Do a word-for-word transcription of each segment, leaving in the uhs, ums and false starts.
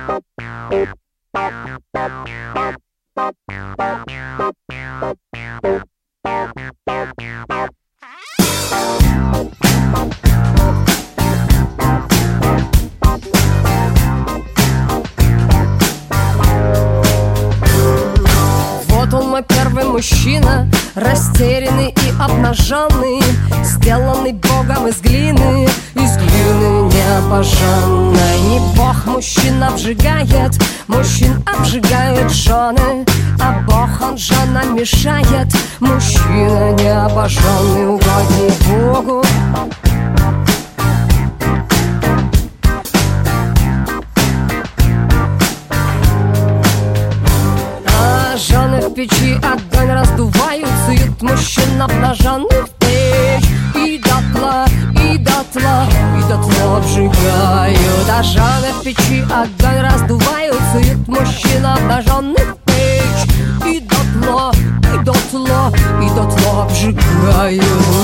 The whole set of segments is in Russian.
Мой первый мужчина, растерянный и обнаженный, сделанный Богом из глины, из глины необожженной. Не Бог мужчин обжигает, мужчин обжигают жены, а Бог он женам мешает. Мужчина необожженный, угодник Богу. Жены в печи огонь раздувают, суют мужчин обнаженных в печь. И дотла, и дотла, и дотла обжигают. А жены в печи огонь раздувают, суют мужчин обнаженных в печь. И дотла, и дотла, и дотла обжигают.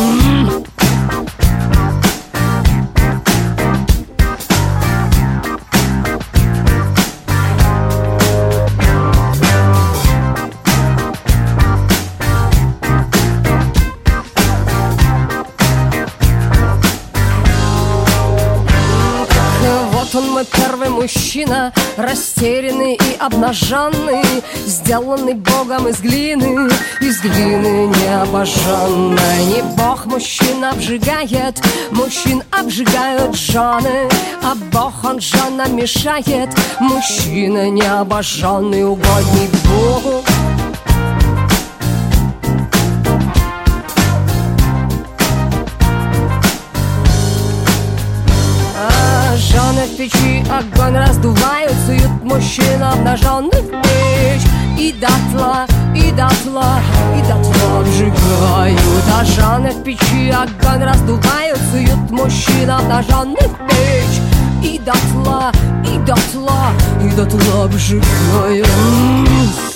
Он мой первый мужчина, растерянный и обнаженный, сделанный Богом из глины, из глины необожженной. Не Бог мужчин обжигает, мужчин обжигают жены, а Бог он женам мешает. Мужчина необожженный, угодник Богу. Жены в печи огонь раздувают, суют мужчин обнаженных в печь. И дотла, и дотла, и дотла обжигают. А жены в печи огонь раздувают, суют мужчин обнаженных в печь. И дотла, и дотла, и дотла обжигают.